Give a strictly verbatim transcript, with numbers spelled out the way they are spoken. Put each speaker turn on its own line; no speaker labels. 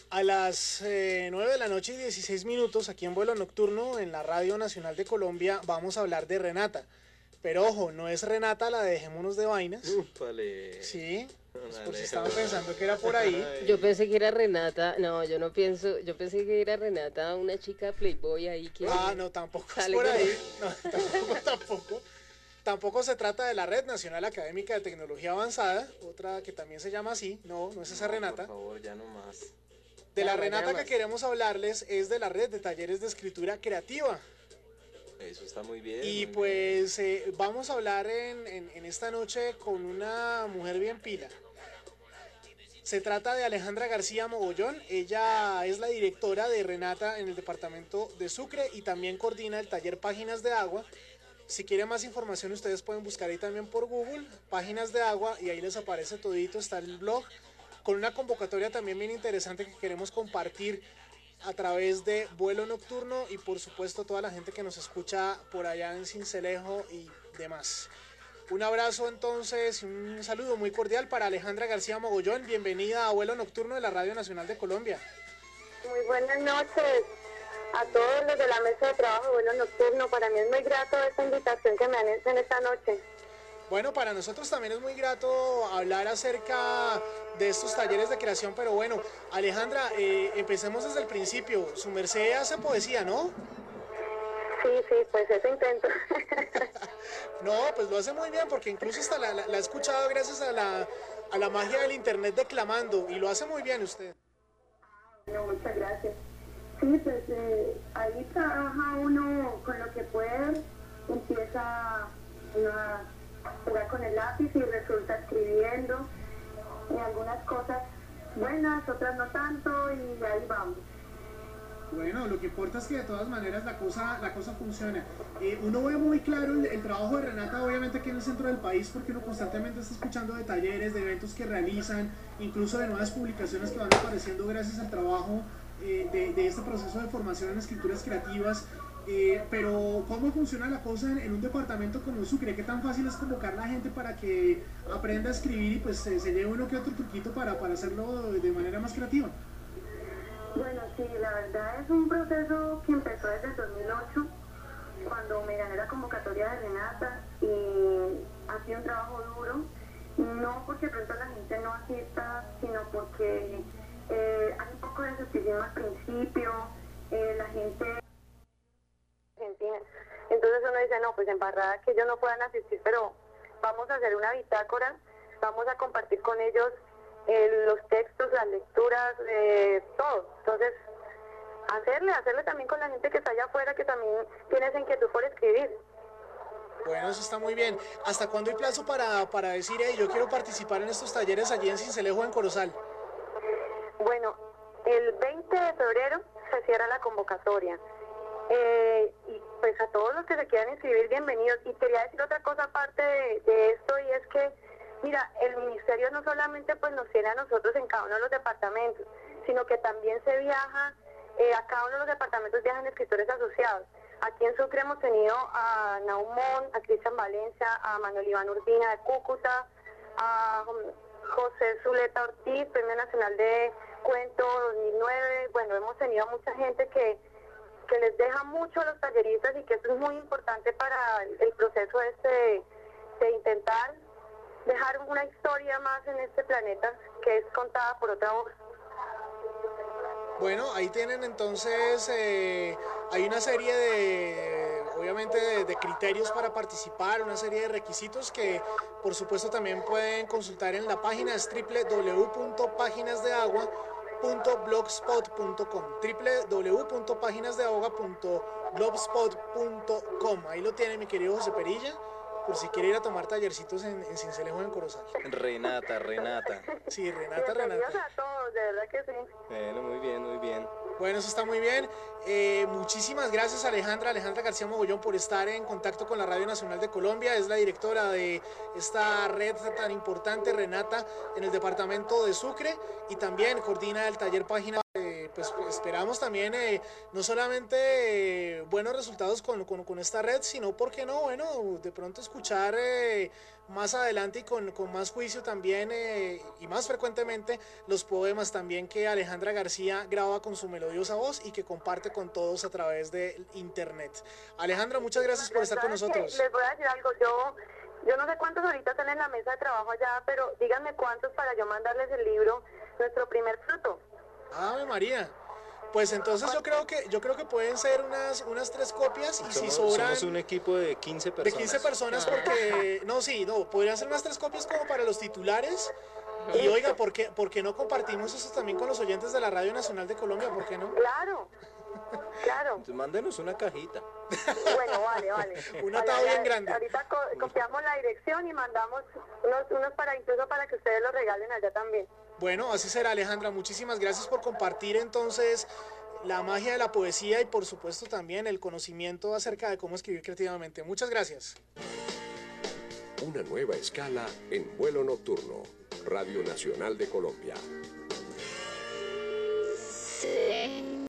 A las eh, nueve de la noche y dieciséis minutos, aquí en Vuelo Nocturno, en la Radio Nacional de Colombia, vamos a hablar de Renata. Pero ojo, no es Renata la de Dejémonos de Vainas.
Úpale.
Sí, pues por si estaban pensando que era por ahí.
Yo pensé que era Renata, no, yo no pienso, yo pensé que era Renata, una chica playboy ahí que...
Ah, no, tampoco es
sale
por
con
ahí.
él.
No, tampoco, tampoco. Tampoco se trata de la Red Nacional Académica de Tecnología Avanzada, otra que también se llama así. No, no es esa
No,
Renata.
Por favor, ya no más.
De la
Ya,
Renata
ya
que
más.
queremos hablarles es de la Red de Talleres de Escritura Creativa.
Eso está muy bien.
Y
muy
pues eh, vamos a hablar en, en, en esta noche con una mujer bien pila. Se trata de Alejandra García Mogollón. Ella es la directora de Renata en el departamento de Sucre y también coordina el taller Páginas de Agua. Si quieren más información, ustedes pueden buscar ahí también por Google, Páginas de Agua, y ahí les aparece todito, está el blog, con una convocatoria también bien interesante que queremos compartir a través de Vuelo Nocturno y por supuesto toda la gente que nos escucha por allá en Sincelejo y demás. Un abrazo entonces y un saludo muy cordial para Alejandra García Mogollón. Bienvenida a Vuelo Nocturno de la Radio Nacional de Colombia.
Muy buenas noches a todos los de la mesa de trabajo de Vuelo Nocturno. Para mí es muy grato esta invitación que me han hecho en esta noche.
Bueno, para nosotros también es muy grato hablar acerca de estos talleres de creación, pero bueno, Alejandra, eh, empecemos desde el principio. Su merced hace poesía, ¿no?
Sí, sí, pues eso intento.
No, pues lo hace muy bien, porque incluso hasta la, la, la he escuchado gracias a la, a la magia del internet declamando, y lo hace muy bien usted.
Bueno, muchas gracias. Sí, pues eh, ahí trabaja uno con lo que puede, empieza uno a jugar con el lápiz y resulta escribiendo, y algunas cosas buenas, otras no tanto, y ahí vamos.
Bueno, lo que importa es que de todas maneras la cosa, la cosa funciona. Eh, uno ve muy claro el, el trabajo de Renata, obviamente aquí en el centro del país, porque uno constantemente está escuchando de talleres, de eventos que realizan, incluso de nuevas publicaciones que van apareciendo gracias al trabajo eh, de, de este proceso de formación en escrituras creativas. Eh, pero ¿cómo funciona la cosa en, en un departamento como Sucre? ¿Qué tan fácil es convocar a la gente para que aprenda a escribir y pues se, se lleve uno que otro truquito para, para hacerlo de manera más creativa?
Bueno, sí, la verdad es un proceso que empezó desde el dos mil ocho, cuando me gané la convocatoria de Renata, y ha sido un trabajo duro, no porque pronto la gente no asista, sino porque eh, hay un poco de escepticismo al principio, eh, la gente argentina, entonces uno dice, no, pues embarrada que ellos no puedan asistir, pero vamos a hacer una bitácora, vamos a compartir con ellos Eh, los textos, las lecturas, eh, todo. Entonces, hacerle, hacerle también con la gente que está allá afuera, que también tiene esa inquietud por escribir.
Bueno, eso está muy bien. ¿Hasta cuándo hay plazo para, para decir, hey, yo quiero participar en estos talleres allí en Sincelejo, en Corozal?
Bueno, el veinte de febrero se cierra la convocatoria. Eh, y pues a todos los que se quieran inscribir, bienvenidos. Y quería decir otra cosa aparte de, de esto, y es que mira, el ministerio no solamente pues nos tiene a nosotros en cada uno de los departamentos, sino que también se viaja, eh, a cada uno de los departamentos viajan escritores asociados. Aquí en Sucre hemos tenido a Naumón, a Cristian Valencia, a Manuel Iván Urbina de Cúcuta, a José Zuleta Ortiz, Premio Nacional de Cuento dos mil nueve. Bueno, hemos tenido mucha gente que, que les deja mucho a los talleristas, y que eso es muy importante para el, el proceso este de, de intentar dejar una historia más en este planeta que es contada por otra voz.
Bueno, ahí tienen entonces, eh, hay una serie de, obviamente, de, de criterios para participar, una serie de requisitos que por supuesto también pueden consultar en la página, es doble u doble u doble u punto páginas de agua punto blogspot punto com, doble u doble u doble u punto páginas de agua punto blogspot punto com. Ahí lo tiene mi querido José Perilla, por si quiere ir a tomar tallercitos en, en Sincelejo, en Corozal.
Renata, Renata.
Sí, Renata,
Bienvenidos
Renata.
a todos, de verdad que sí.
Bueno, muy bien, muy bien.
Bueno, eso está muy bien. Eh, muchísimas gracias, Alejandra, Alejandra García Mogollón, por estar en contacto con la Radio Nacional de Colombia. Es la directora de esta red tan importante, Renata, en el departamento de Sucre, y también coordina el taller Página, eh, pues esperamos también eh, no solamente eh, buenos resultados con, con, con esta red, sino, ¿por qué no? Bueno, de pronto escuchar eh, más adelante y con, con más juicio también eh, y más frecuentemente los poemas también que Alejandra García graba con su melodiosa voz y que comparte con todos a través de internet. Alejandra, muchas gracias por estar con nosotros.
Les voy a decir algo, yo, yo no sé cuántos ahorita están en la mesa de trabajo allá, pero díganme cuántos para yo mandarles el libro, Nuestro Primer Fruto.
Ave María. Pues entonces yo creo que yo creo que pueden ser unas unas tres copias y
Somos,
si sobran
somos un equipo de quince
de
personas.
quince personas porque no, sí, no, podrían ser unas tres copias como para los titulares. Y oiga, ¿por qué, ¿por qué no compartimos eso también con los oyentes de la Radio Nacional de Colombia? ¿Por qué no?
Claro, claro.
Entonces mándenos una cajita.
Bueno, vale, vale.
Un
Vale,
atado
vale,
bien grande.
Ahorita co- copiamos la dirección y mandamos unos, unos para incluso para que ustedes los regalen allá también.
Bueno, así será, Alejandra. Muchísimas gracias por compartir entonces la magia de la poesía y por supuesto también el conocimiento acerca de cómo escribir creativamente. Muchas gracias.
Una nueva escala en vuelo nocturno. Radio Nacional de Colombia.